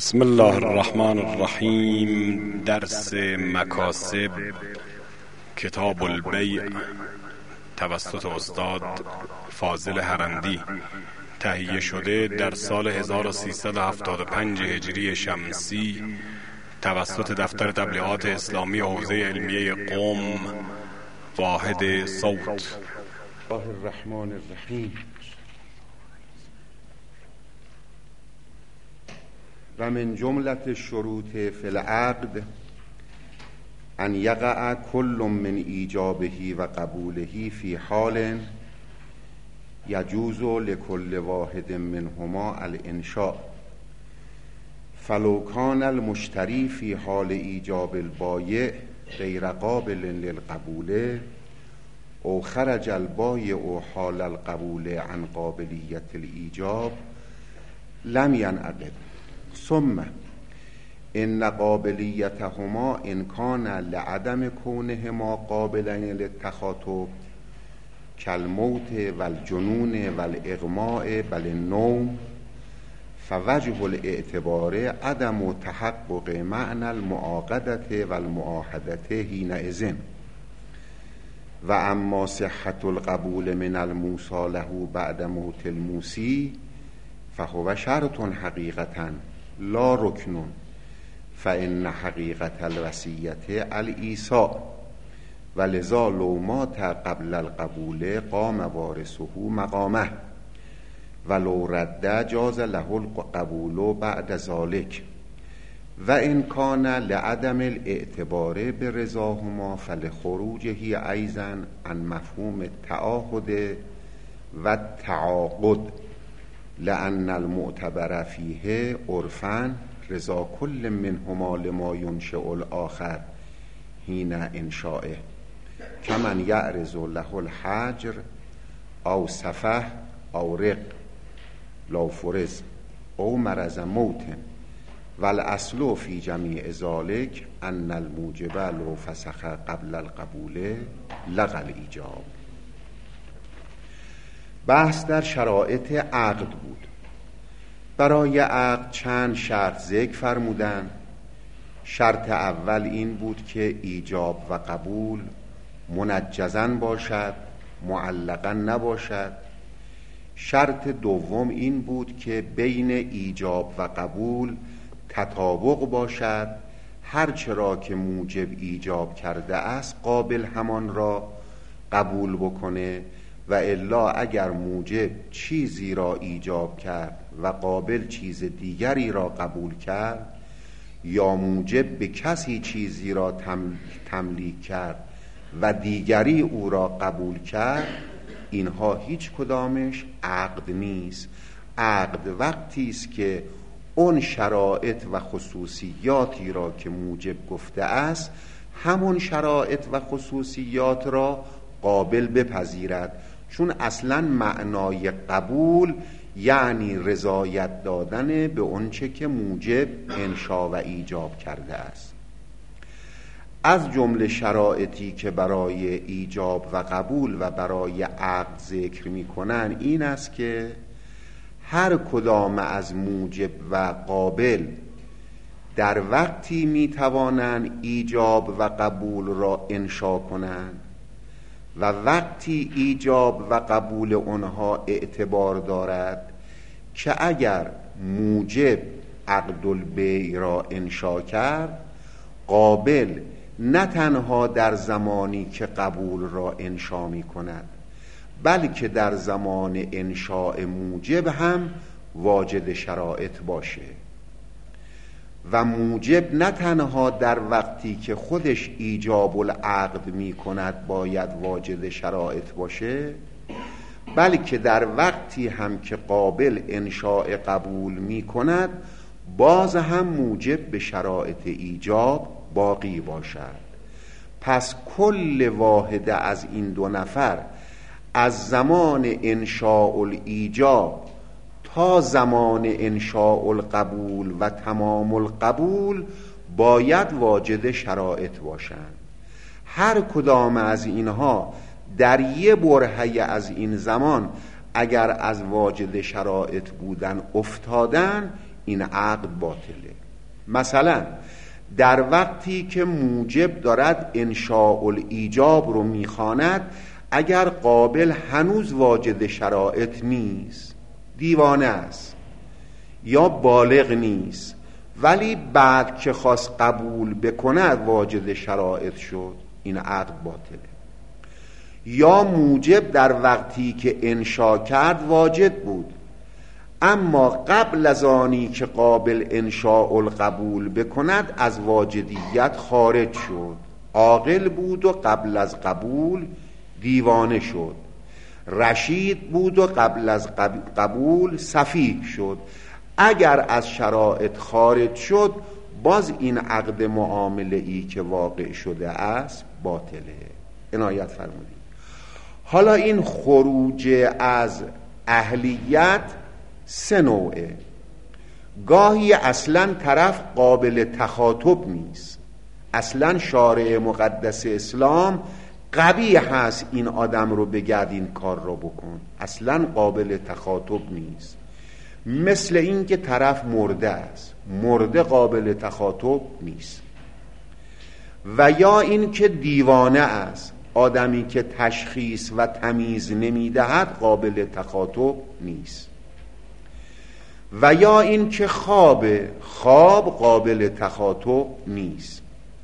بسم الله الرحمن الرحیم. درس مکاسب، کتاب البیع، توسط استاد فاضل هرندی، تهیه شده در سال 1375 هجری شمسی توسط دفتر تبلیغات اسلامی حوزه علمیه قم، واحد صوت. الله الرحمن الرحیم. و من جملت شروط فی العقد ان یقع کل من ایجابه و قبوله فی حال یجوز لکل واحد منهما الانشاء، فلو کان المشتری فی حال ایجاب البایع غیر قابل للقبول او خرج البایع حال القبول عن قابلیت الایجاب لم ینعقد. ثم ان قابلیتهما ان کان لعدم کونهما قابلین للتخاطب کالموت والجنون والاغماء بل النوم، فوجه الاعتبار عدم تحقق معنى المعاقدة والمعاهدة حینئذ. و اما صحة القبول من الموصى له بعد موت الموصی فهو شرط حقیقة لا رکن، فإن حقیقة الوصیة الایصاء، ولذا لو مات قبل القبول قام وارثه مقامه، ولو رد جاز له القبول بعد ذلك. و ان کان لعدم الاعتبار برضاهما فلخروجه ایضا عن مفهوم التعاهد و التعاقد، لأن المعتبر فیه عرفاً رضا کل منهما لما ینشئ الآخر حین انشائه، کمن یعرض له الحجر او سفه او رق لو فرض او مرض موت، والاصل فی جمیع ذلک ان الموجب لو فسخ قبل القبول لغى الایجاب. بحث در شرایط عقد بود. برای عقد چند شرط ذکر فرمودند. شرط اول این بود که ایجاب و قبول منجزاً باشد، معلقاً نباشد. شرط دوم این بود که بین ایجاب و قبول تطابق باشد، هرچرا که موجب ایجاب کرده است قابل همان را قبول بکنه، و الا اگر موجب چیزی را ایجاب کرد و قابل چیز دیگری را قبول کرد، یا موجب به کسی چیزی را تملیک کرد و دیگری او را قبول کرد، اینها هیچ کدامش عقد نیست. عقد وقتی است که اون شرایط و خصوصیاتی را که موجب گفته است همون شرایط و خصوصیات را قابل بپذیرد، چون اصلا معنای قبول یعنی رضایت دادن به اونچه که موجب انشا و ایجاب کرده است. از جمله شرایطی که برای ایجاب و قبول و برای عقد ذکر می کنن این است که هر کدام از موجب و قابل در وقتی می توانند ایجاب و قبول را انشا کنند و وقتی ایجاب و قبول آنها اعتبار دارد که اگر موجب عقد البیع را انشا کرد، قابل نه تنها در زمانی که قبول را انشا می کند بلکه در زمان انشاء موجب هم واجد شرایط باشه، و موجب نه تنها در وقتی که خودش ایجاب العقد می کند باید واجد شرایط باشه، بلکه در وقتی هم که قابل انشاء قبول می کند باز هم موجب به شرایط ایجاب باقی باشد. پس کل واحد از این دو نفر از زمان انشاء الایجاب تا زمان انشاء القبول و تمام القبول باید واجد شرایط باشند. هر کدام از اینها در یه برهه از این زمان اگر از واجد شرایط بودن افتادن، این عقد باطله. مثلا در وقتی که موجب دارد انشاء الایجاب رو میخواند، اگر قابل هنوز واجد شرایط نیست، دیوانه است یا بالغ نیست، ولی بعد که خواست قبول بکند واجد شرایط شد، این عقد باطله. یا موجب در وقتی که انشا کرد واجد بود، اما قبل از آنی که قابل انشاء القبول بکند از واجدیت خارج شد، عاقل بود و قبل از قبول دیوانه شد، رشید بود و قبل از قبول سفیه شد. اگر از شرایط خارج شد، باز این عقد معامله ای که واقع شده است باطله. عنایت فرمودید. حالا این خروج از اهلیت سه نوعه. گاهی اصلا طرف قابل تخاطب نیست، اصلا شارع مقدس اسلام قبیح هست این آدم رو بگرد این کار رو بکن، اصلا قابل تخاطب نیست. مثل این که طرف مرده است، مرده قابل تخاطب نیست. و یا این که دیوانه است، آدمی که تشخیص و تمیز نمیدهد قابل تخاطب نیست. و یا این که خواب قابل تخاطب نیست.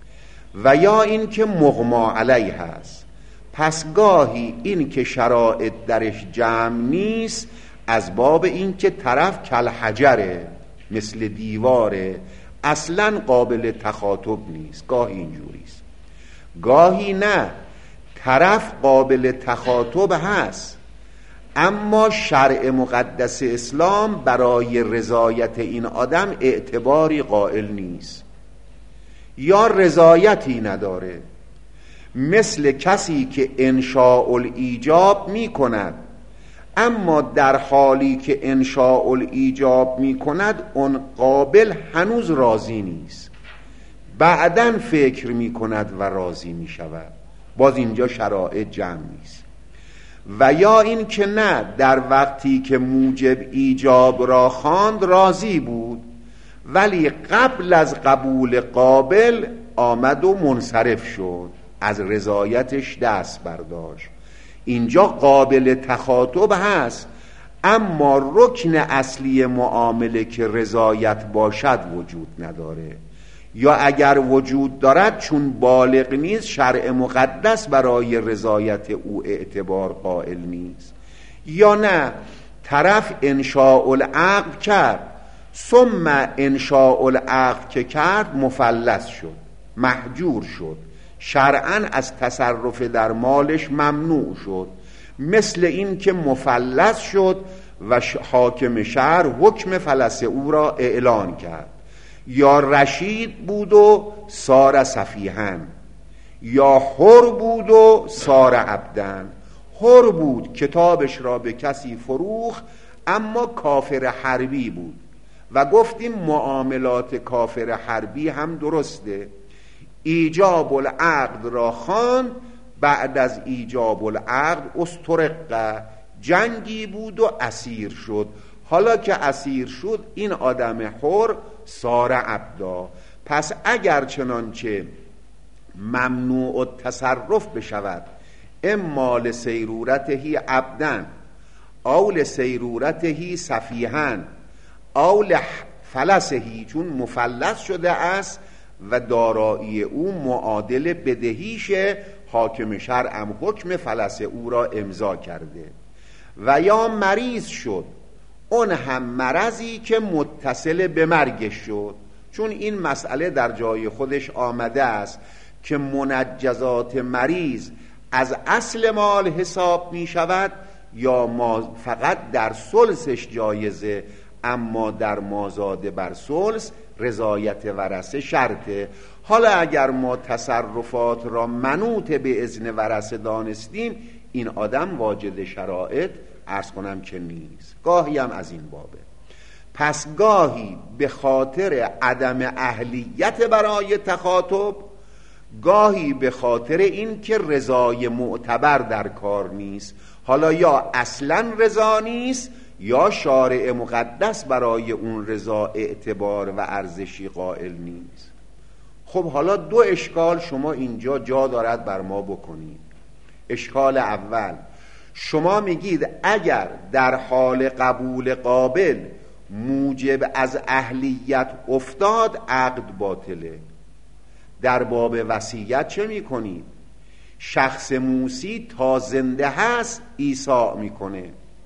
و یا این که مغما علیه هست. پس گاهی این که شرایط درش جمع نیست از باب این که طرف کالحجره، مثل دیواره، اصلا قابل تخاطب نیست. گاهی اینجوریست، گاهی نه، طرف قابل تخاطب هست اما شرع مقدس اسلام برای رضایت این آدم اعتباری قائل نیست یا رضایتی نداره. مثل کسی که انشاء الایجاب می کند، اما در حالی که انشاء الایجاب می کند اون قابل هنوز راضی نیست، بعداً فکر می کند و راضی می شود، باز اینجا شرایط جمع نیست. و یا این که نه، در وقتی که موجب ایجاب را خواند راضی بود، ولی قبل از قبول قابل آمد و منصرف شد، از رضایتش دست برداشت. اینجا قابل تخاطب هست اما رکن اصلی معامله که رضایت باشد وجود نداره، یا اگر وجود دارد چون بالغ نیست شرع مقدس برای رضایت او اعتبار قائل نیست. یا نه، طرف انشاء العقد کرد، ثم انشاء العقد که کرد مفلس شد، محجور شد، شرعاً از تصرف در مالش ممنوع شد. مثل این که مفلس شد و حاکم شهر حکم فلس او را اعلان کرد. یا رشید بود و صار سفیهن، یا حر بود و صار عبدن. حر بود، کتابش را به کسی فروخت اما کافر حربی بود و گفتیم معاملات کافر حربی هم درسته. ایجاب العقد را خواند، بعد از ایجاب العقد استرق، جنگی بود و اسیر شد. حالا که اسیر شد این آدم حر صار عبدا. پس اگر چنانچه ممنوع التصرف بشود، اما لسیرورته عبدن او لسیرورته سفیهن او لفلسه، چون مفلس شده است و دارایی او معادل بدهیش، حاکم شرعم حکم فلس او را امضا کرده. و یا مریض شد، اون هم مرضی که متصل به مرگش شد، چون این مسئله در جای خودش آمده است که منجزات مریض از اصل مال حساب می شود یا ما فقط در ثلثش جایزه، اما در مازاد بر ثلث رضایت ورثه شرطه. حالا اگر ما تصرفات را منوط به اذن ورثه دانستیم، این آدم واجد شرایط عرض کنم که نیست. گاهی هم از این بابه. پس گاهی به خاطر عدم اهلیت برای تخاطب، گاهی به خاطر این که رضای معتبر در کار نیست. حالا یا اصلا رضا نیست یا شارع مقدس برای اون رضا اعتبار و ارزشی قائل نیست. خب حالا دو اشکال شما اینجا جا دارد بر ما بکنید. اشکال اول، شما میگید اگر در حال قبول قابل موجب از اهلیت افتاد عقد باطله. در باب وصیت چه میکنید؟ شخص موصی تا زنده هست ایصاع میکنه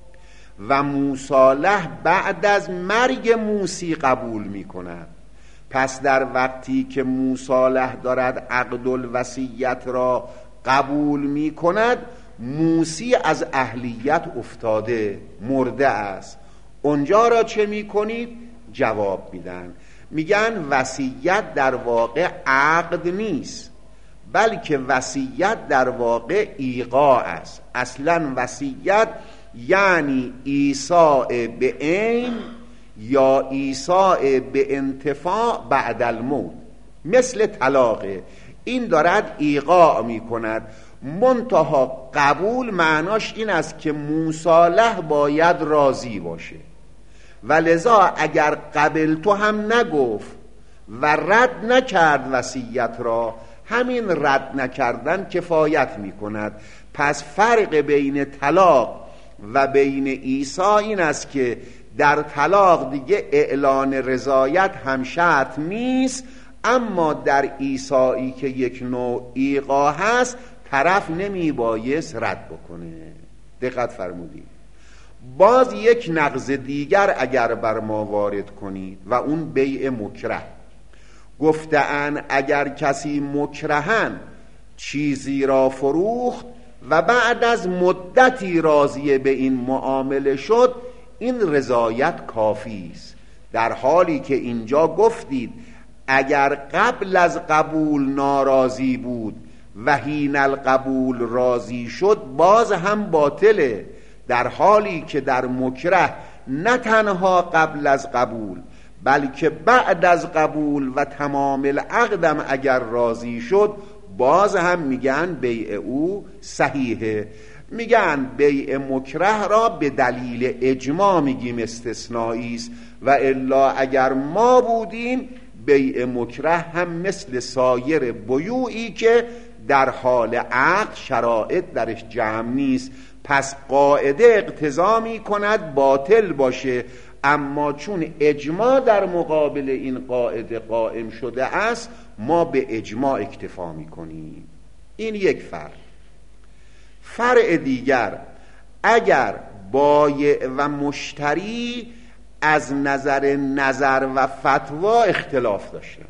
و مصالح بعد از مرگ موصی قبول میکند. پس در وقتی که مصالح دارد عقد الوصیت را قبول میکند، موصی از اهلیت افتاده، مرده است. اونجا را چه میکنید؟ جواب میدن، میگن وصیت در واقع عقد نیست، بلکه وصیت در واقع ایقاع است. اصلا وصیت یعنی ایصاع به عین یا ایصاع به انتفاع بعد الموت، مثل طلاقه. این دارد ایقاع میکند. منتها قبول معناش این است که مصالح باید راضی باشه و لذا اگر قبل تو هم نگفت و رد نکرد وصیت را، همین رد نکردن کفایت میکند. پس فرق بین طلاق و بین ایصاع این است که در طلاق دیگه اعلان رضایت هم شرط نیست، اما در ایصاعی که یک نوع ایقاع هست طرف نمی بایست رد بکنه. دقت فرمودید. باز یک نقض دیگر اگر بر ما وارد کنید و اون بیع مکره. گفته‌اند اگر کسی مکرهن چیزی را فروخت و بعد از مدتی راضی به این معامله شد، این رضایت کافی است. در حالی که اینجا گفتید اگر قبل از قبول ناراضی بود و حین القبول راضی شد، باز هم باطله. در حالی که در مکره نه تنها قبل از قبول بلکه بعد از قبول و تمام العقدم اگر راضی شد، باز هم میگن بیع او صحیحه. میگن بیع مکره را به دلیل اجماع میگیم استثنایی است، و الا اگر ما بودیم بیع مکره هم مثل سایر بیوعی که در حال عقد شرایط درش جمع نیست، پس قاعده اقتضا می کند باطل باشه. اما چون اجماع در مقابل این قاعده قائم شده است، ما به اجماع اکتفا می کنیم. این یک فرق. فرع دیگر، اگر بایع و مشتری از نظر و فتوا اختلاف داشتن،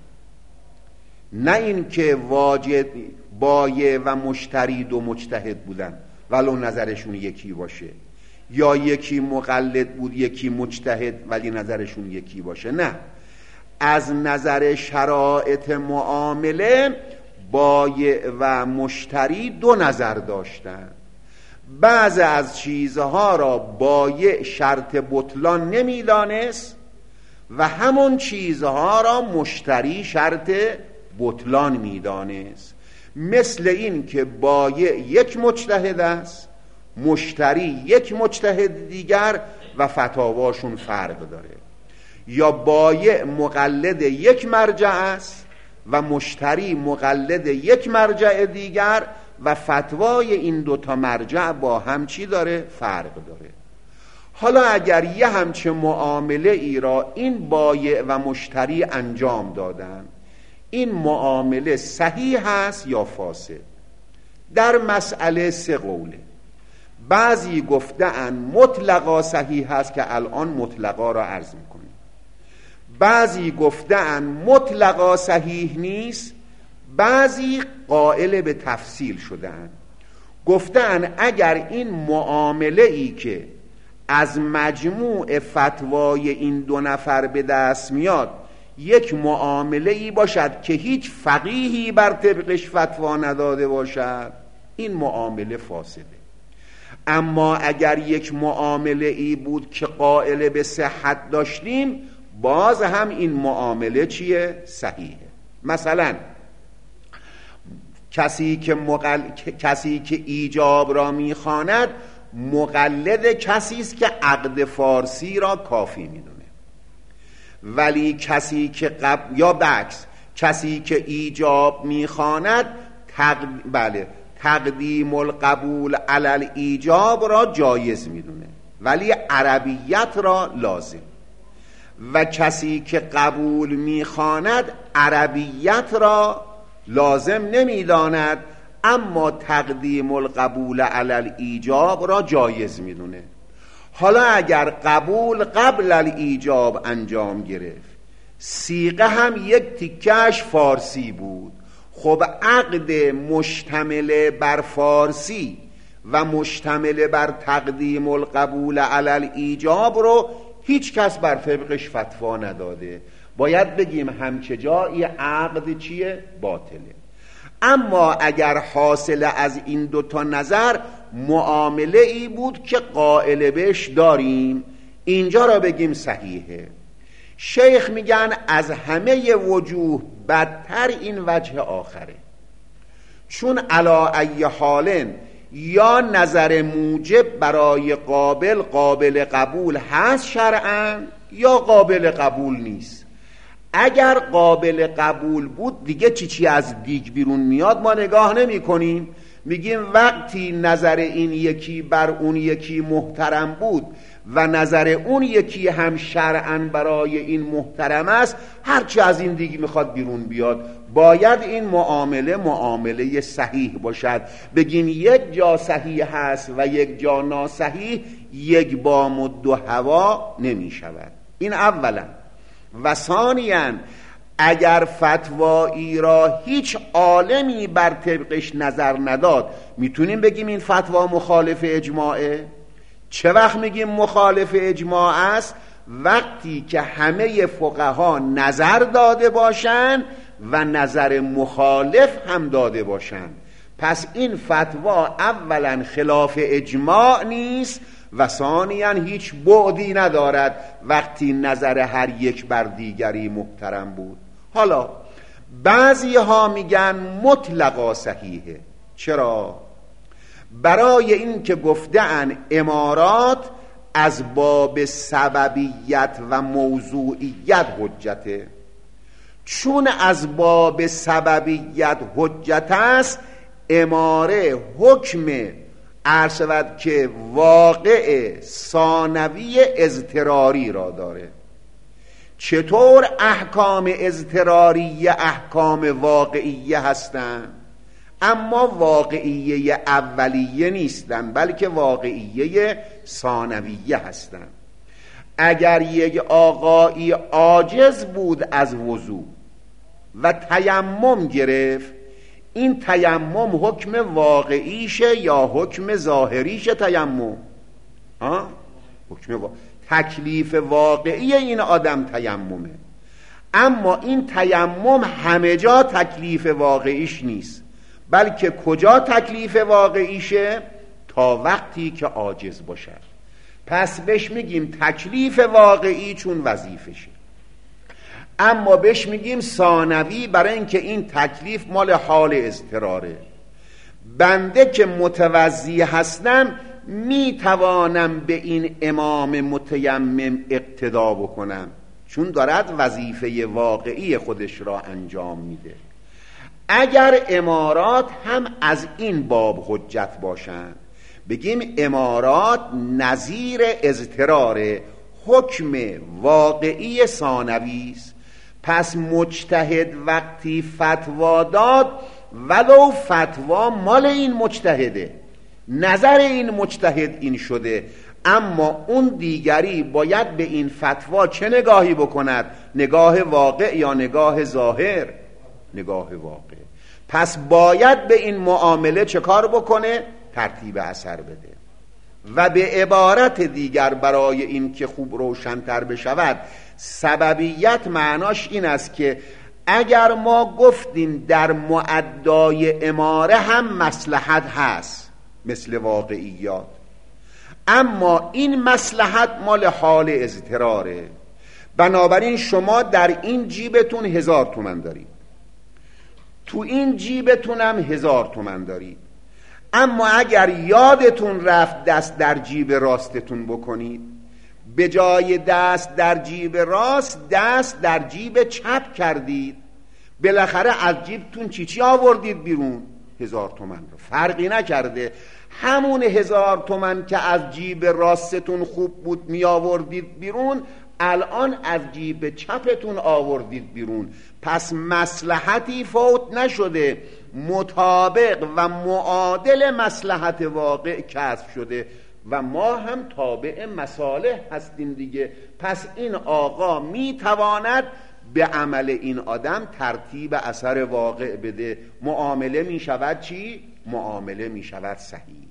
نه این که واجد بایع و مشتری دو مجتهد بودن ولو نظرشون یکی باشه، یا یکی مقلد بود یکی مجتهد ولی نظرشون یکی باشه، نه، از نظر شرایط معامله بایع و مشتری دو نظر داشتن. بعض از چیزها را بایع شرط بطلان نمیدانست و همون چیزها را مشتری شرط بطلان میدانست. مثل این که بایع یک مجتهد است، مشتری یک مجتهد دیگر و فتاواشون فرق داره، یا بایع مقلد یک مرجع است و مشتری مقلد یک مرجع دیگر و فتوای این دوتا مرجع با هم چی داره؟ فرق داره. حالا اگر یه همچه معامله ای را این بایع و مشتری انجام دادن، این معامله صحیح است یا فاسد؟ در مسئله سه قوله. بعضی گفتن مطلقا صحیح است که الان مطلقا را عرض میکنیم. بعضی گفتن مطلقا صحیح نیست، بعضی قائل به تفصیل شدن. گفتن اگر این معامله ای که از مجموع فتوای این دو نفر به دست میاد یک معامله ای باشد که هیچ فقیهی بر طبقش فتوا نداده باشد، این معامله فاسده. اما اگر یک معامله ای بود که قائل به صحت داشتیم، باز هم این معامله چیه؟ صحیحه. مثلا کسی که ایجاب را میخواند مقلد کسی است که عقد فارسی را کافی میدونه، ولی کسی که یا بکس کسی که ایجاب میخواند تقدیم القبول علی الایجاب را جایز میدونه ولی عربیت را لازم، و کسی که قبول میخواند عربیت را لازم نمیداند اما تقدیم القبول علی الایجاب را جایز میدونه. حالا اگر قبول قبل الایجاب انجام گرفت، صیغه هم یک تیکش فارسی بود، خب عقد مشتمل بر فارسی و مشتمل بر تقدیم القبول علی الایجاب رو هیچ کس بر طبقش فتوا نداده، باید بگیم همچه جایی عقد چیه؟ باطله. اما اگر حاصل از این دوتا نظر معامله ای بود که قائل بهش داریم، اینجا را بگیم صحیحه. شیخ میگن از همه وجوه بدتر این وجه آخره، چون علا ای حالن یا نظر موجب برای قابل قبول هست شرعاً یا قابل قبول نیست. اگر قابل قبول بود دیگه چی از دیگ بیرون میاد ما نگاه نمی کنیم، میگیم وقتی نظر این یکی بر اون یکی محترم بود و نظر اون یکی هم شرعاً برای این محترم است، هرچی از این دیگه میخواد بیرون بیاد. باید این معامله صحیح باشد، بگیم یک جا صحیح هست و یک جا ناصحیح، یک بام و دو هوا نمی شود. این اولا. و ثانیاً اگر فتوایی را هیچ عالمی بر طبقش نظر نداد، میتونیم بگیم این فتوا مخالف اجماعه؟ چه وقت میگیم مخالف اجماع است؟ وقتی که همه فقها نظر داده باشند و نظر مخالف هم داده باشند. پس این فتوا اولا خلاف اجماع نیست و ثانیاً هیچ بعدی ندارد وقتی نظر هر یک بر دیگری محترم بود. حالا بعضی ها میگن مطلقا صحیحه. چرا؟ برای این که گفتن امارات از باب سببیت و موضوعیت حجته. چون از باب سببیت حجت است، اماره حکم عرض شود که واقع ثانوی اضطراری را داره. چطور احکام اضطراریه احکام واقعیه هستند اما واقعیه اولیه نیستند بلکه واقعیه ثانویه هستند؟ اگر یک آقایی عاجز بود از وضو و تیمم گرفت، این تیمم حکم واقعیشه یا حکم ظاهریشه؟ تیمم حکم تکلیف واقعی این آدم تیممه، اما این تیمم همه جا تکلیف واقعیش نیست، بلکه کجا تکلیف واقعیشه؟ تا وقتی که عاجز باشد. پس بهش میگیم تکلیف واقعی چون وظیفشه، اما بهش میگیم ثانوی برای اینکه این تکلیف مال حال اضطراره. بنده که متوضی هستم میتوانم به این امام متیمم اقتدا بکنم چون دارد وظیفه واقعی خودش را انجام میده. اگر امارات هم از این باب حجت باشند، بگیم امارات نظیر اضطرار حکم واقعی ثانوی است، پس مجتهد وقتی فتوا داد ولو فتوا مال این مجتهده، نظر این مجتهد این شده، اما اون دیگری باید به این فتوا چه نگاهی بکند؟ نگاه واقع یا نگاه ظاهر؟ نگاه واقع. پس باید به این معامله چه کار بکنه؟ ترتیب اثر بده. و به عبارت دیگر برای این که خوب روشن‌تر بشود، سببیت معناش این است که اگر ما گفتیم در معدای اماره هم مصلحت هست مثل واقعیات، اما این مصلحت مال حال اضطراره، بنابراین شما در این جیبتون 1000 تومان دارید، تو این جیبتون هم 1000 تومان دارید، اما اگر یادتون رفت دست در جیب راستتون بکنید، به جای دست در جیب راست دست در جیب چپ کردید، بالاخره از جیبتون چی آوردید بیرون؟ 1000 تومان رو. فرقی نکرده، همون 1000 تومان که از جیب راستتون خوب بود می آوردید بیرون، الان از جیب چپتون آوردید بیرون. پس مصلحتی فوت نشده، مطابق و معادل مصلحت واقع کسب شده و ما هم تابع مصالح هستیم دیگه. پس این آقا می تواند به عمل این آدم ترتیب اثر واقع بده. معامله می شود چی؟ معامله می شود صحیح.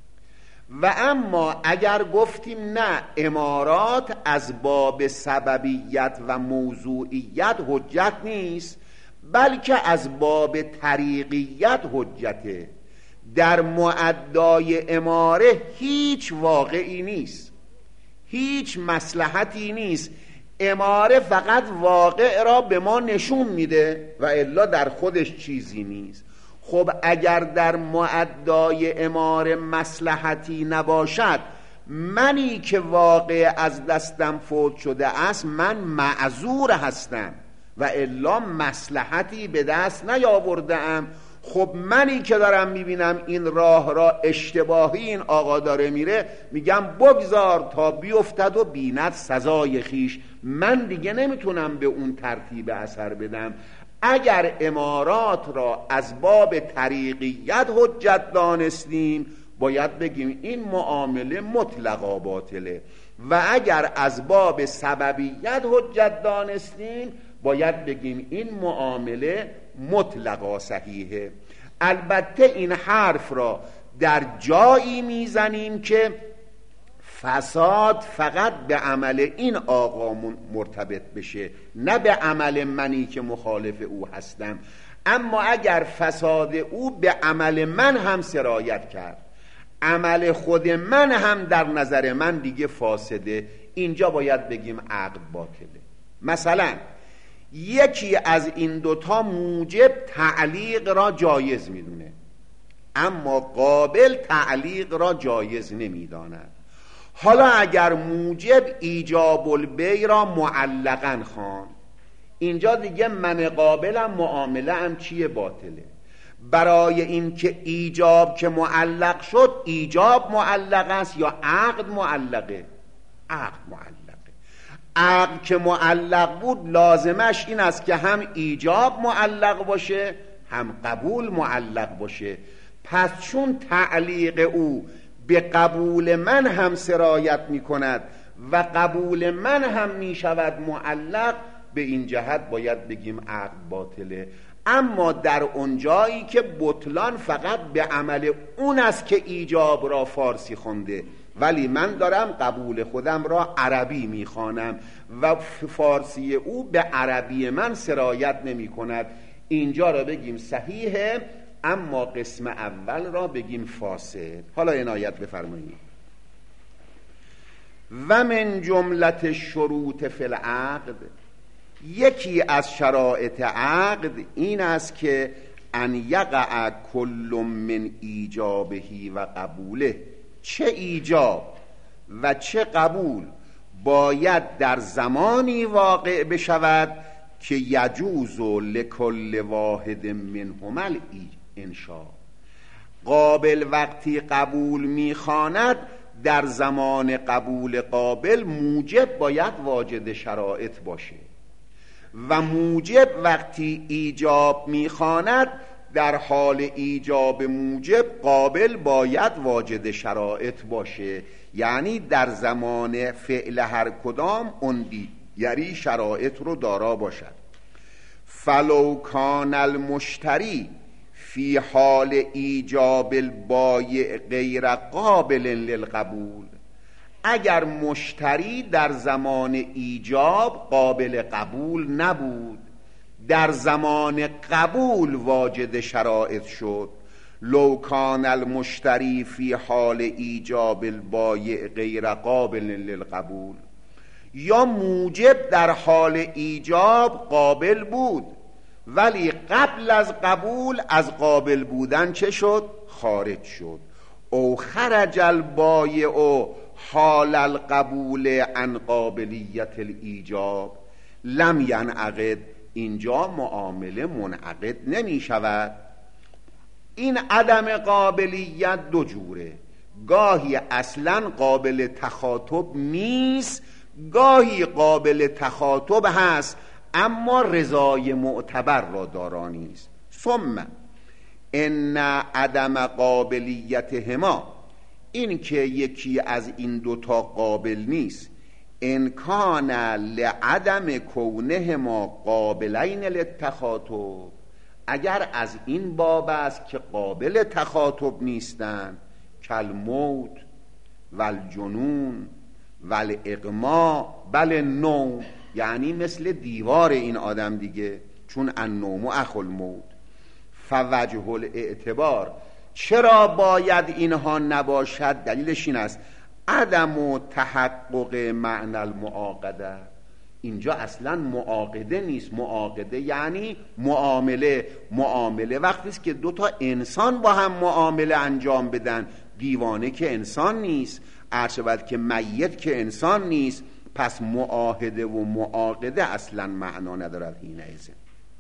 و اما اگر گفتیم نه، امارات از باب سببیت و موضوعیت حجت نیست، بلکه از باب طریقیت حجته، در معدای اماره هیچ واقعی نیست، هیچ مصلحتی نیست، اماره فقط واقع را به ما نشون میده و الا در خودش چیزی نیست. خب اگر در معدای اماره مصلحتی نباشد، منی که واقع از دستم فوت شده است من معذور هستم و الا مصلحتی به دست نیاورده‌ام. خب منی که دارم میبینم این راه را اشتباهی این آقا داره میره، میگم بگذار تا بیفتد و بیند سزای خیش، من دیگه نمیتونم به اون ترتیب اثر بدم. اگر امارات را از باب طریقیت حجت دانستیم، باید بگیم این معامله مطلقا باطله، و اگر از باب سببیت حجت دانستیم، باید بگیم این معامله مطلقا صحیحه. البته این حرف را در جایی میزنیم که فساد فقط به عمل این آقا مرتبط بشه، نه به عمل منی که مخالف او هستم. اما اگر فساد او به عمل من هم سرایت کرد، عمل خود من هم در نظر من دیگه فاسده، اینجا باید بگیم عقد باطله. مثلا یکی از این دوتا موجب تعلیق را جایز میدونه، اما قابل تعلیق را جایز نمیداند. حالا اگر موجب ایجاب البیع را معلقاً خوان، اینجا دیگه من قابلم معامله هم چیه؟ باطله. برای این که ایجاب که معلق شد، ایجاب معلق است یا عقد معلقه؟ عقد معلقه. عقد که معلق بود لازمش این است که هم ایجاب معلق باشه هم قبول معلق باشه. پس چون تعلیق او به قبول من هم سرایت می کند و قبول من هم می شود معلق، به این جهت باید بگیم عقد باطله. اما در اونجایی که بطلان فقط به عمل اون است که ایجاب را فارسی خونده، ولی من دارم قبول خودم را عربی میخوانم و فارسی او به عربی من سرایت نمی کند، اینجا را بگیم صحیحه، اما قسم اول را بگیم فاسد. حالا عنایت بفرمایید. و من جملت شروط فی العقد، یکی از شرایط عقد این است که ان یقع کل من ایجابهی و قبوله، چه ایجاب و چه قبول باید در زمانی واقع بشود که یجوز لکل واحد منهما الانشاء. قابل وقتی قبول میخواند، در زمان قبول قابل موجب باید واجد شرایط باشه، و موجب وقتی ایجاب میخواند، در حال ایجاب موجب قابل باید واجد شرایط باشه، یعنی در زمان فعل هر کدام اون دیگری شرایط رو دارا باشد. فلو کان المشتری فی حال ایجاب البایع غیر قابل للقبول، اگر مشتری در زمان ایجاب قابل قبول نبود، در زمان قبول واجد شرایط شد. لو کان المشتری فی حال ایجاب البایع غیر قابل للقبول، یا موجب در حال ایجاب قابل بود ولی قبل از قبول از قابل بودن چه شد؟ خارج شد. او خرج البایع حال القبول عن قابلیت الایجاب لم ینعقد، اینجا معامله منعقد نمی شود. این عدم قابلیت دو جوره، گاهی اصلا قابل تخاطب نیست، گاهی قابل تخاطب هست اما رضای معتبر را دارا نیست. ثم ان عدم قابلیتهما، این که یکی از این دوتا قابل نیست، ان کان لعدم کونهما قابلین للتخاطب، اگر از این باب است که قابل تخاطب نیستند، کالموت والجنون والاغما بل نوم، یعنی مثل دیوار این آدم دیگه، چون النوم اخو الموت. فوجه الاعتبار، چرا باید اینها نباشد؟ دلیلش این است عدم تحقق معنی المعاقده، اینجا اصلا معاقده نیست. معاقده یعنی معامله. معامله وقتی است که دو تا انسان با هم معامله انجام بدن. دیوانه که انسان نیست، عرشبت که میت که انسان نیست، پس معاهده و معاقده اصلا معنا ندارد حینئذ.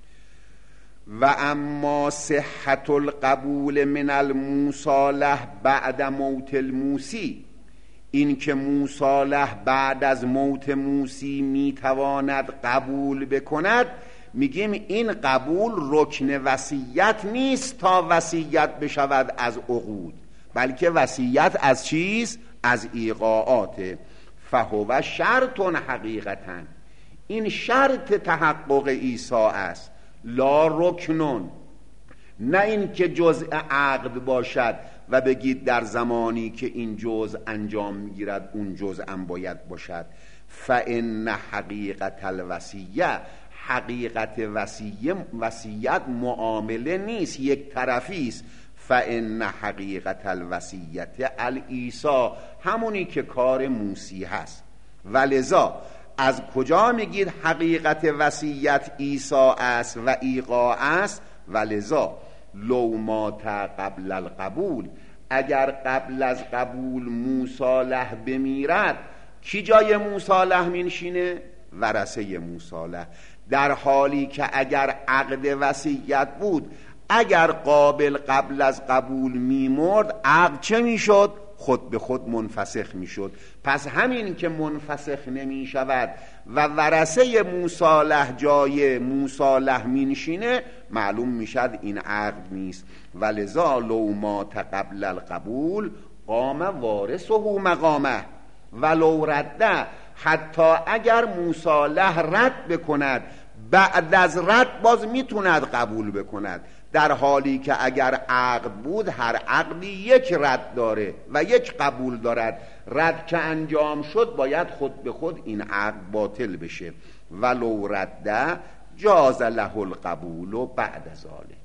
و اما صحت القبول من المصالح بعد موت الموسی، این که مصالح بعد از موت موسی میتواند قبول بکند، میگیم این قبول رکن وصیت نیست تا وصیت بشود از عقود، بلکه وصیت از چیز؟ از ایقاعات. فهو شرط حقیقتا، این شرط تحقق عیسی است، لا رکنون، نه این که جزء عقد باشد و بگید در زمانی که این جزء انجام میگیرد اون جزء هم باید باشد. فان حقیقت الوصیه، حقیقت وصیت معامله نیست، یک طرفی است. فان حقیقت الوصیت الایصا، همونی که کار موسی هست. ولذا از کجا میگید حقیقت وصیت عیسی است و ایقاع است؟ ولذا لو مات قبل القبول، اگر قبل از قبول مصالح بمیرد، کی جای مصالح مینشینه؟ ورثه مصالح. در حالی که اگر عقد وصیت بود، اگر قابل قبل از قبول میمرد، عقد چه میشد؟ خود به خود منفسخ میشد. پس همین که منفسخ نمی شود و ورثه مصالح جای مصالح مینشینه، معلوم میشد این عقد نیست. ولذا لو مات قبل القبول قام وارثه مقامه ولو رده، حتی اگر مصالح رد بکند، بعد از رد باز میتوند قبول بکند، در حالی که اگر عقد بود هر عقدی یک رد داره و یک قبول دارد. رد که انجام شد باید خود به خود این عقد باطل بشه. ولو رده جاز له القبول و بعد ذلک.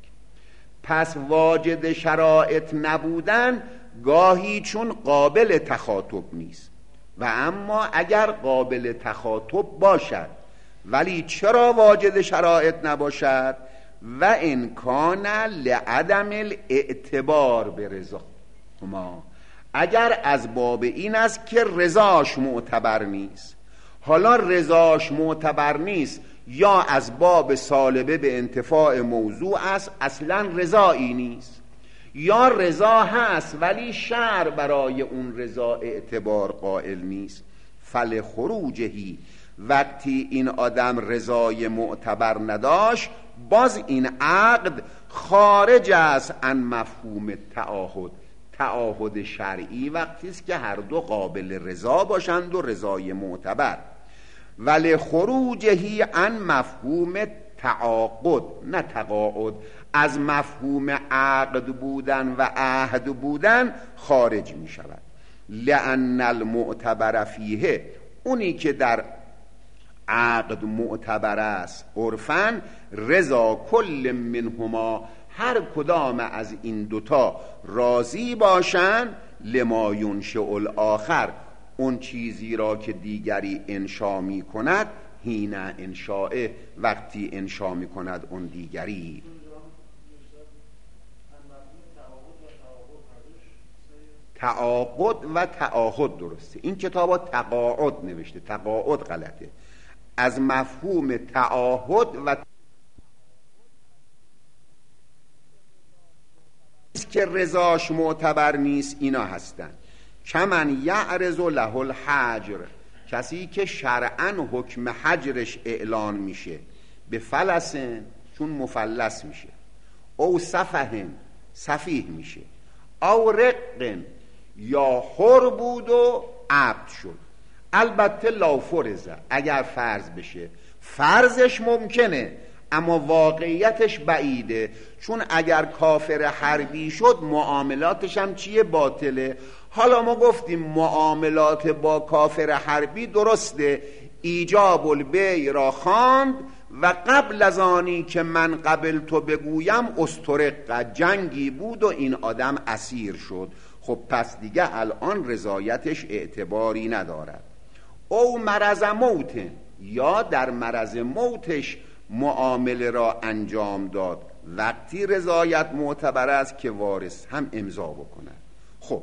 پس واجد شرایط نبودن گاهی چون قابل تخاطب نیست، و اما اگر قابل تخاطب باشد، ولی چرا واجد شرایط نباشد؟ و امکان لعدم الاعتبار به رضا ما، اگر از باب این است که رضاش معتبر نیست. حالا رضاش معتبر نیست، یا از باب سالبه به انتفاع موضوع است، اصلا رضایی نیست، یا رضا هست ولی شرع برای اون رضا اعتبار قائل نیست. فلخروجهی، وقتی این آدم رضای معتبر نداشت، باز این عقد خارج است عن مفهوم تعاهد. تعاهد شرعی وقتی است که هر دو قابل رضا باشند و رضای معتبر. ولی خروجهی عن مفهوم تعاقد، نه تقاعد، از مفهوم عقد بودن و عهد بودن خارج می شود. لأن المعتبر فیه، اونی که در عقد معتبر است عرفاً، رضا کل منهما، هر کدام از این دوتا راضی باشند، لما ینشئ الاخر، اون چیزی را که دیگری انشا می کند، حین انشاء، وقتی انشا می کند اون دیگری. تعاقد و تعاهد درسته. این کتاب ها تقاعد نوشته، تقاعد غلطه. از مفهوم تعاهد و که رضاش معتبر نیست اینا هستن. کمن یعرض له الحجر، کسی که شرعاً حکم حجرش اعلان میشه، به فلسن چون مفلس میشه، او سفهن سفیه میشه، او رقن یا حر بود و عبد شد. البته لا فرضه، اگر فرض بشه، فرضش ممکنه اما واقعیتش بعیده، چون اگر کافر حربی شد معاملاتش هم چیه؟ باطله. حالا ما گفتیم معاملات با کافر حربی درسته، ایجاب البیع را خواند و قبل از آنی که من قبل تو بگویم استرق، جنگی بود و این آدم اسیر شد. خب پس دیگه الان رضایتش اعتباری ندارد. او مرض موت، یا در مرض موتش معامله را انجام داد، وقتی رضایت معتبر است که وارث هم امضا بکند. خب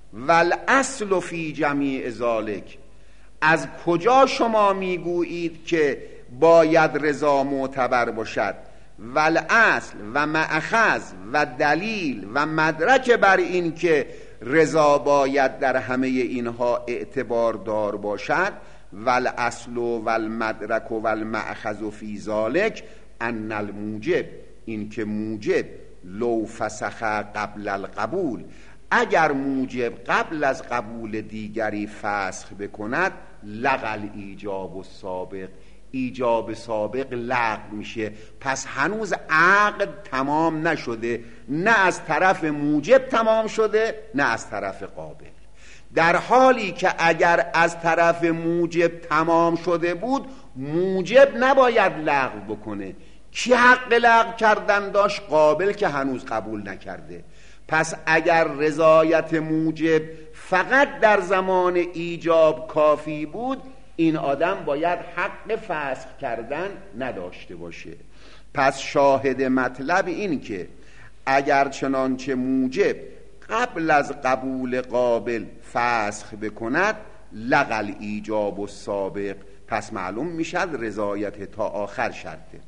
والاصل فی جمیع ذالک، از کجا شما میگویید که باید رضا معتبر باشد؟ والاصل و مأخذ و دلیل و مدرک بر این که رضا باید در همه اینها اعتبار دار باشد، والاصل و المدرک و المأخذ فی ذالک ان الموجب، این که موجب لو فسخ قبل القبول، اگر موجب قبل از قبول دیگری فسخ بکند، لغل ایجاب و سابق، ایجاب سابق لغو میشه. پس هنوز عقد تمام نشده، نه از طرف موجب تمام شده نه از طرف قابل، در حالی که اگر از طرف موجب تمام شده بود موجب نباید لغو بکنه. کی حق لغو کردن داشت؟ قابل که هنوز قبول نکرده. پس اگر رضایت موجب فقط در زمان ایجاب کافی بود، این آدم باید حق فسخ کردن نداشته باشه. پس شاهد مطلب این که اگر چنانچه موجب قبل از قبول قابل فسخ بکند، لغل ایجاب و سابق، پس معلوم میشد رضایت تا آخر شرطه.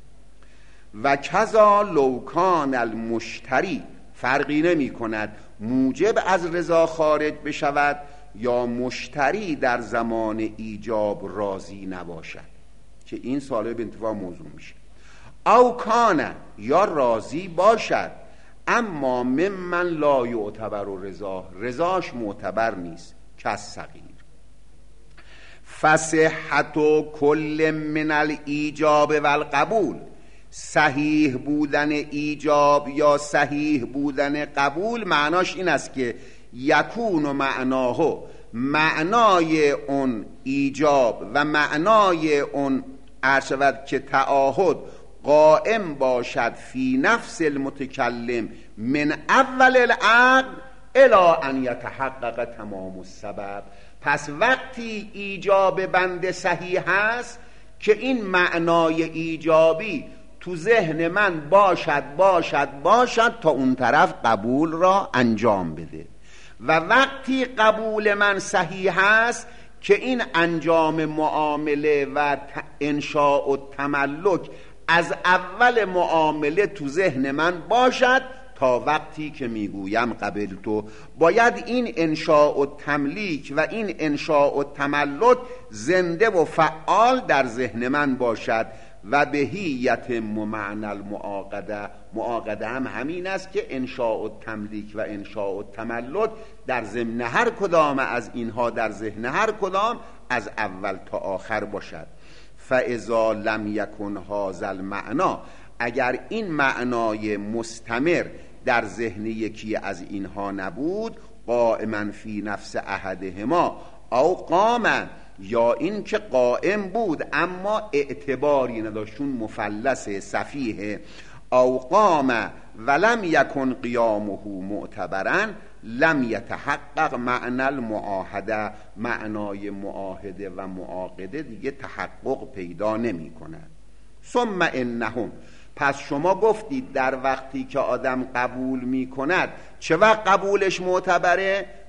و کذا لو کان المشتری، فرقی نمی کند موجب از رضا خارج بشود یا مشتری در زمان ایجاب راضی نباشد، که این ساله به انتفاع موضوع میشه. او کان، یا راضی باشد اما ممن لا یعتبر رضا، رضاش معتبر نیست، کس صغیر. فصحت کل من الایجاب و القبول، صحیح بودن ایجاب یا صحیح بودن قبول معناش این است که یکون و معناه، معنای اون ایجاب و معنای اون عرشود که تعاهد قائم باشد فی نفس المتکلم من اول العقد الی ان یتحقق تمام السبب. پس وقتی ایجاب بنده صحیح هست که این معنای ایجابی تو ذهن من باشد تا اون طرف قبول را انجام بده، و وقتی قبول من صحیح هست که این انجام معامله و انشاء و تملک از اول معامله تو ذهن من باشد تا وقتی که میگویم قبل تو، باید این انشاء و تملیک و این انشاء و تملک زنده و فعال در ذهن من باشد. و بهیت معنی المعاقده، معاقده هم همین است که انشاء و تملیک و انشاء و تملک در ضمن هر کدام از اینها در ذهن هر کدام از اول تا آخر باشد. فاذا لم یکن هذا المعنی، اگر این معنای مستمر در ذهن یکی از اینها نبود، قائما فی نفس احدهما او قام، یا این که قائم بود اما اعتباری نداشت چون مفلس سفیه، او قام ولم یکن قیامه معتبرا لم یتحقق معنی المعاهده، معنای معاهده و معاقده دیگه تحقق پیدا نمی کند. ثم انهم، پس شما گفتید در وقتی که آدم قبول می کند چه وقت قبولش معتبره؟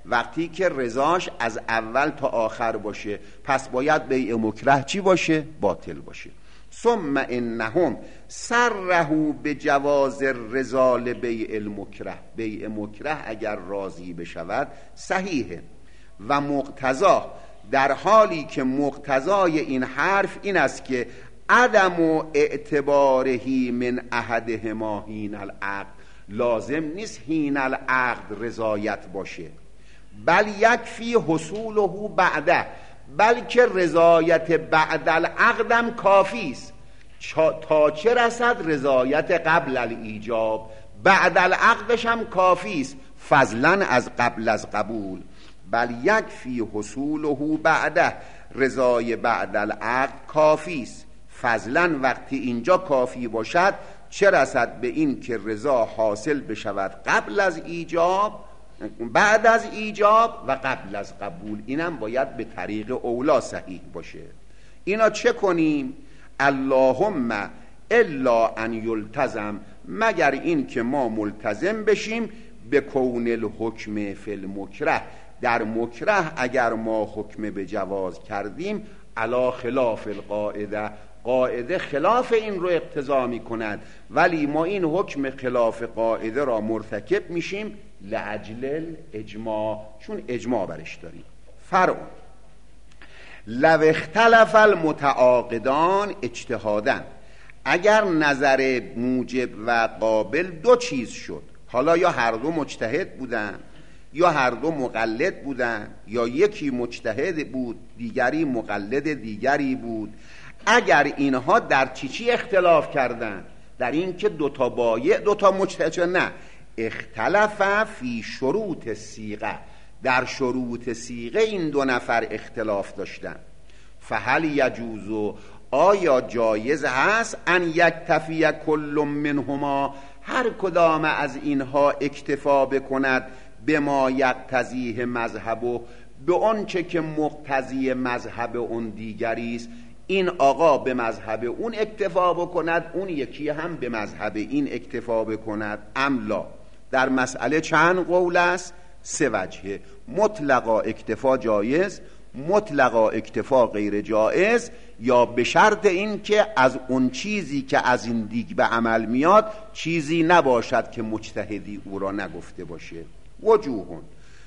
وقتی که رضاش از اول تا آخر باشه، پس باید بیع مکره چی باشه؟ باطل باشه. ثم انهم صرحوا بجواز الرضا لبیع المکره، بیع مکره اگر راضی بشود صحیحه. و مقتضا، در حالی که مقتضای این حرف این است که عدم و اعتبارهی من احدهما حین العقد، لازم نیست حین العقد رضایت باشه، بل یکفی حصوله بعده، بلکه رضایت بعد العقدم کافی است. تا چه رسد؟ رضایت قبل الایجاب، بعد العقدش هم کافی است، فضلا از قبل از قبول. بل یکفی حصوله بعده، رضای بعد العقد کافی است، فضلا وقتی اینجا کافی باشد چه رسد به این که رضا حاصل بشود قبل از ایجاب، بعد از ایجاب و قبل از قبول. اینم باید به طریق اولا صحیح باشه. اینا چه کنیم؟ اللهم الا ان یلتزم، مگر این که ما ملتزم بشیم به کون الحکم فی المکره، در مکره اگر ما حکم به جواز کردیم علی خلاف القاعده، قاعده خلاف این رو اقتضا می کند، ولی ما این حکم خلاف قاعده را مرتکب میشیم لعجل اجماع، چون اجماع برش داریم. فرع لو اختلف المتعاقدان اجتهادا، اگر نظر موجب و قابل دو چیز شد، حالا یا هر دو مجتهد بودن یا هر دو مقلد بودن، یا یکی مجتهد بود دیگری مقلد دیگری بود، اگر اینها در چی اختلاف کردن؟ در این که دوتا بایع دوتا مجتهد، نه، اختلاف فی شروط صیغه، در شروط صیغه این دو نفر اختلاف داشتن. فهل یجوز، آیا جایز هست ان یکتفی کل منهما، هر کدام از اینها اکتفا بکند به ما یقتضیه مذهبه، به آنچه که مقتضی مذهب اون دیگری است، این آقا به مذهب اون اکتفا بکند، اون یکی هم به مذهب این اکتفا بکند. املا در مسئله چند قول است؟ سه وجهه. مطلقا اکتفا جایز، مطلقا اکتفا غیر جایز، یا به شرط این که از اون چیزی که از این دیگ به عمل میاد چیزی نباشد که مجتهدی او را نگفته باشه. وجوهون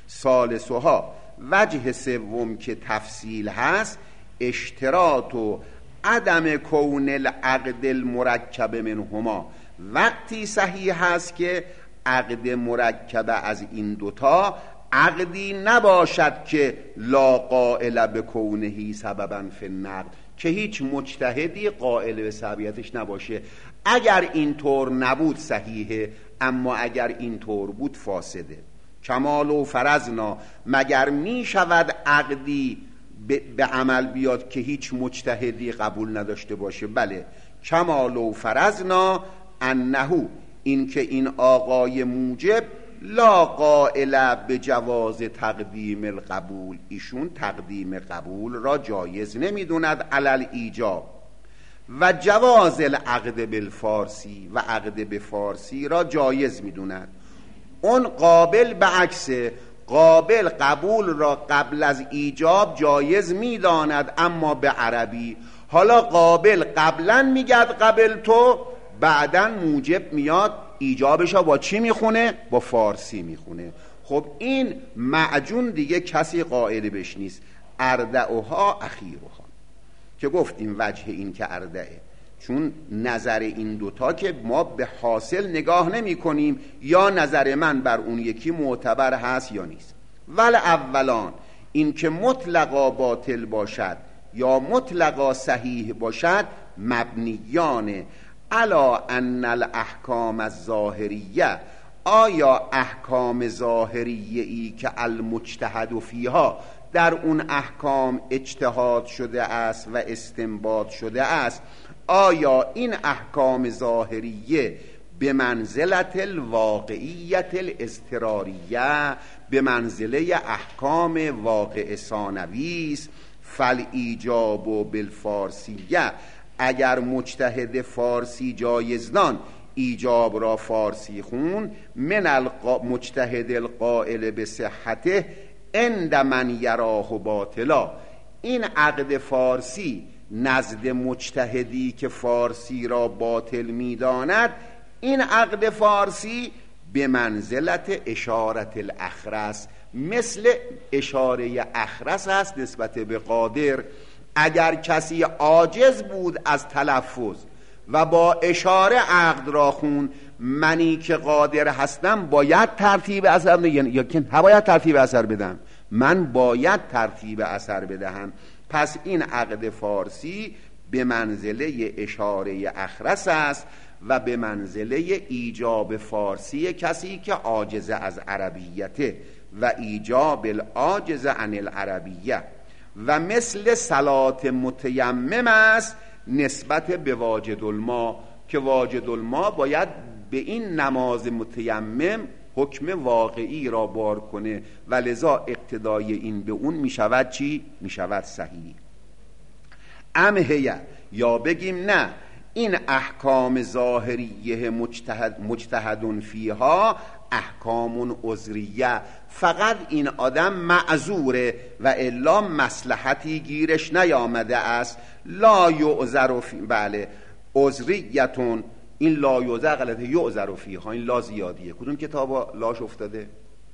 ثالثها، وجه سوم که تفصیل هست، اشتراط و عدم کون العقد المرکب منهما، وقتی صحیح هست که عقد مرکب از این دوتا عقدی نباشد که لا قائل به کونهی سببا فی النقد، که هیچ مجتهدی قائل به سببیتش نباشه. اگر این طور نبود صحیحه، اما اگر این طور بود فاسده. کمال و فرضنا، مگر می شود عقدی به عمل بیاد که هیچ مجتهدی قبول نداشته باشه؟ بله. کمال و فرضنا انهو، این که این آقای موجب لا قائل به جواز تقدیم القبول، ایشون تقدیم قبول را جایز نمیدوند علل ایجاب، و جواز العقد بالفارسی، و عقد به فارسی را جایز میدوند. اون قابل به عکس، قابل قبول را قبل از ایجاب جایز میداند اما به عربی. حالا قابل قبلا میگد قبل تو، بعدا موجب میاد ایجابش با چی میخونه؟ با فارسی میخونه. خب این معجون دیگه کسی قائل بش نیست. اردعها اخیرها، که گفتیم وجه این که اردعه، چون نظر این دوتا که ما به حاصل نگاه نمی کنیم، یا نظر من بر اون یکی معتبر هست یا نیست. ول اولان، این که مطلقا باطل باشد یا مطلقا صحیح باشد، مبنیان علا ان الاحکام الظاهریه، آیا احکام ظاهریه ای که المجتهد فیها، در اون احکام اجتهاد شده است و استنباط شده است، آیا این احکام ظاهریه به منزلت الواقعیت الاضطراریه، به منزله احکام واقع ثانوی است؟ فالایجاب بالفارسیه، اگر مجتهد فارسی جایزدان ایجاب را فارسی خون، من مجتهد القائل به صحته عند من یراه باطلا. این عقد فارسی نزد مجتهدی که فارسی را باطل می‌داند، این عقد فارسی به منزلت اشارت الاخرس، مثل اشاره اخرس است نسبت به قادر. اگر کسی عاجز بود از تلفظ و با اشاره عقد را خون، منی که قادر هستم باید ترتیب اثر بدم یا که نباید ترتیب اثر بدم؟ من باید ترتیب اثر بدهم. پس این عقد فارسی به منزله اشاره اخرس است و به منزله ایجاب فارسی کسی که عاجز از عربیته و ایجاب العاجز عن العربیه، و مثل صلات متیمم است نسبت به واجد الماء، که واجد الماء باید به این نماز متیمم حکم واقعی را بار کنه و لذا اقتدای این به اون می شود چی؟ می شود صحیح. امهیه، یا بگیم نه، این احکام ظاهریه مجتهد فیها احکام عذریه، فقط این آدم معذوره و الا مصلحتی گیرش نیامده است. لا یعذر فی، بله، عذریتون، این لا یعذر غلطه، یعذر فیها، این لا زیادیه. کدوم کتاب لاش افتاده؟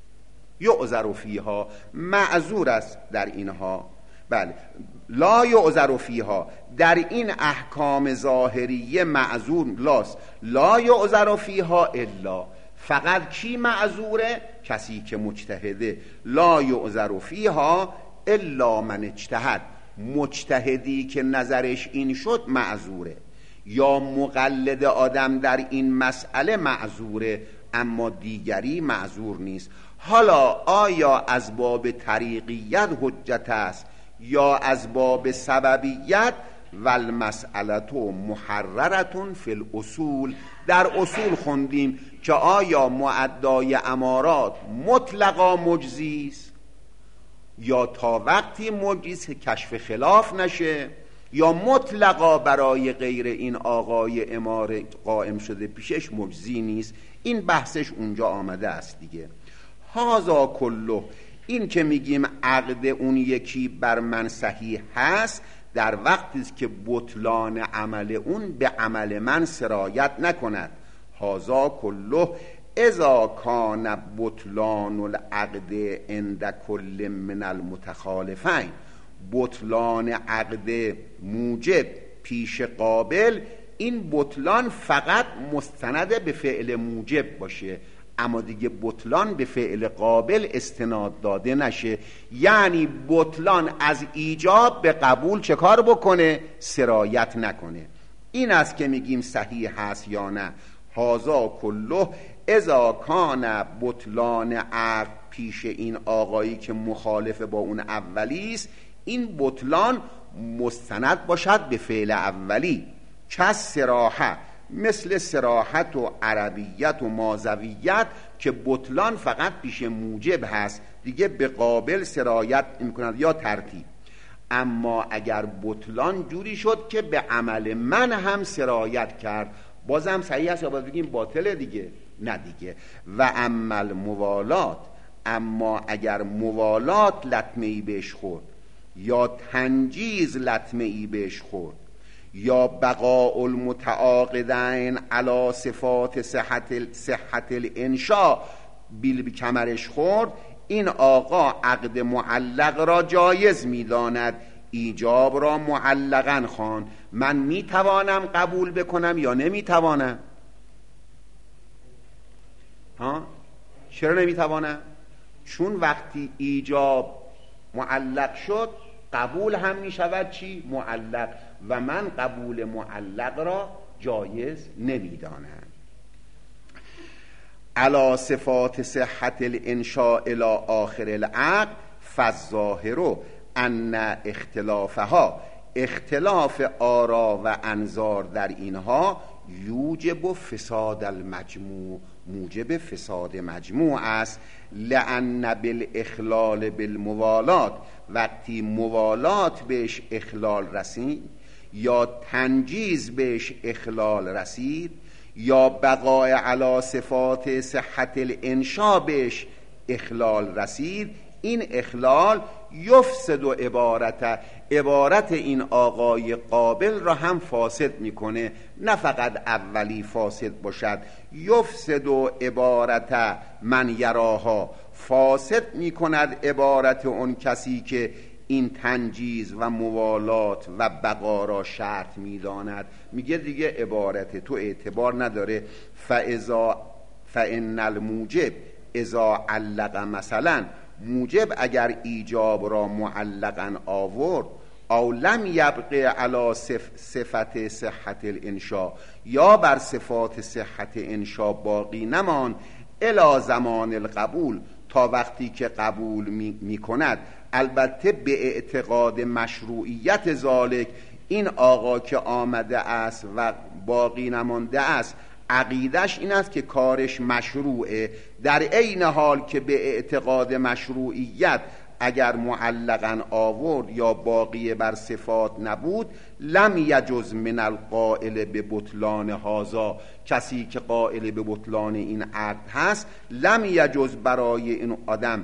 یعذر فیها، معذور است در اینها. بله، لا یعذر فیها، در این احکام ظاهریه معذور لاست. لا یعذر فیها الا، فقط کی معذوره؟ کسی که مجتهده. لا یعذر فیها الا من اجتهد، مجتهدی که نظرش این شد معذوره، یا مقلد آدم در این مسئله معذوره اما دیگری معذور نیست. حالا آیا از باب طریقیت حجت است یا از باب سببیت؟ والمسئلة محررة فی الاصول، در اصول خوندیم که آیا معدای امارات مطلقا مجزی است یا تا وقتی مجزی است که کشف خلاف نشه، یا مطلقا برای غیر این آقای اماره قائم شده پیشش مجزی نیست. این بحثش اونجا آمده است دیگه. هازا کله، این که میگیم عقد اون یکی بر من صحیح هست در وقتی است که بطلان عمل اون به عمل من سرایت نکند. هازا کله اذا کان بطلان العقد عند کل من المتخالفین، بطلان عقد موجب پیش قابل، این بطلان فقط مستند به فعل موجب باشه، اما دیگه بطلان به فعل قابل استناد داده نشه. یعنی بطلان از ایجاب به قبول چه کار بکنه؟ سرایت نکنه. این است که میگیم صحیح هست یا نه. هازا کله اذا کان بطلان عقد پیش این آقایی که مخالف با اون اولی است، این بطلان مستند باشد به فعل اولی. چه سراحه، مثل سراحت و عربیت و مازویت که بطلان فقط پیش موجب هست، دیگه به قابل سرایت میکند یا ترتیب. اما اگر بطلان جوری شد که به عمل من هم سرایت کرد، بازم صحیح است یا باید بگیم باطله دیگه؟ نه دیگه. و عمل موالات، اما اگر موالات لطمه‌ای بهش خورد یا تنجیز لطمه‌ای بهش خورد یا بقاء المتعاقدین علی صفات صحت الانشاء بیل کمرش خورد، این آقا عقد معلق را جایز می‌داند، ایجاب را معلقاً خواند. من میتوانم قبول بکنم یا نمیتوانم؟ چرا نمیتوانم؟ چون وقتی ایجاب معلق شد قبول هم میشود چی؟ معلق، و من قبول معلق را جایز نمیدانم. علی صفات صحت الانشاء الی آخر العقد فالظاهر ان اختلافها، اختلاف آرا و انظار در اینها یوجب فساد المجموع، موجب فساد مجموع است. لأن بالاخلال بالموالات، وقتی موالات بهش اخلال رسید یا تنجیز بهش اخلال رسید یا بقای علی صفات صحت الانشاء بهش اخلال رسید، این اخلال یفسد و عبارت این آقای قابل را هم فاسد میکنه، نه فقط اولی فاسد باشد، یفسد و عبارت من یراها، فاسد میکند عبارت اون کسی که این تنجیز و موالات و بقا را شرط میداند. میگه دیگه عبارت تو اعتبار نداره. فإن الموجب اذا علق، مثلا موجب اگر ایجاب را معلقا آورد، او لم یبقى علی صفت صحت الانشاء، یا بر صفات صحت انشاء باقی نمان، الی زمان القبول، تا وقتی که قبول می کند، البته به اعتقاد مشروعیت ذالک، این آقا که آمده است و باقی نمانده است عقیدش این است که کارش مشروعه، در عین حال که به اعتقاد مشروعیت اگر معلقا آورد یا باقی بر صفات نبود، لم یجز من القائل به بطلان هذا، کسی که قائل به بطلان این عقد هست، لم یجز برای این آدم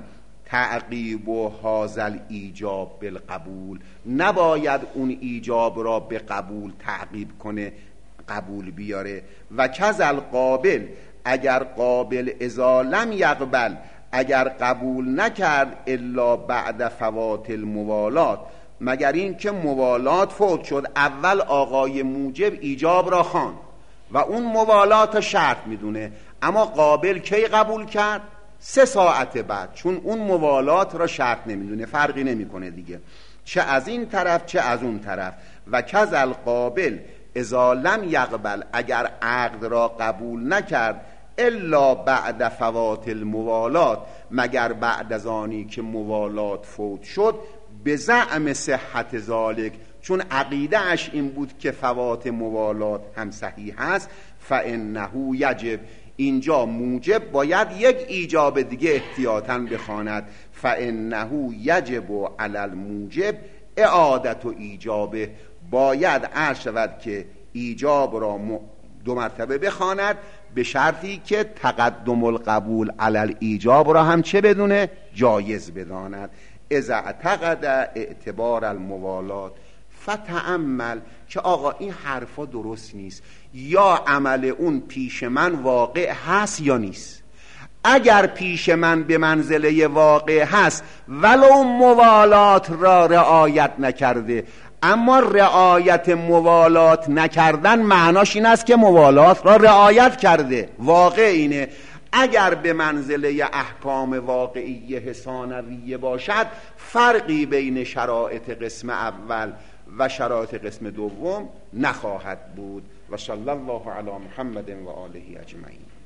تعقیب و هازل ایجاب بالقبول، نباید اون ایجاب را به قبول تعقیب کنه، قبول بیاره. و کذل قابل، اگر قابل اذا لم یقبل، اگر قبول نکرد الا بعد فوات الموالات، مگر این که موالات فوت شد، اول آقای موجب ایجاب را خواند و اون موالات شرط میدونه، اما قابل کی قبول کرد؟ 3 ساعت بعد، چون اون موالات را شرط نمیدونه، فرقی نمیکنه دیگه، چه از این طرف چه از اون طرف. و کذل قابل اذا لم یقبل، اگر عقد را قبول نکرد الا بعد فوات الموالات، مگر بعد از آنی که موالات فوت شد، به زعم صحت ذالک، چون عقیده اش این بود که فوات موالات هم صحیح هست، فانه یجب، اینجا موجب باید یک ایجاب دیگه احتیاطاً بخواند، فانه یجب علی الموجب اعادت و ایجابه، باید عرض شود که ایجاب را 2 مرتبه بخواند، به شرطی که تقدم القبول علی الایجاب را هم چه بدونه؟ جایز بداند. اذا اعتقد اعتبار الموالات فتأمل، که آقا این حرفا درست نیست، یا عمل اون پیش من واقع هست یا نیست. اگر پیش من به منزله واقع هست ولو موالات را رعایت نکرده، اما رعایت موالات نکردن معناش این است که موالات را رعایت کرده، واقع اینه. اگر به منزله احکام واقعی ثانویه باشد، فرقی بین شرایط قسم اول و شرایط قسم دوم نخواهد بود. و صلی الله علی محمد و آله اجمعین.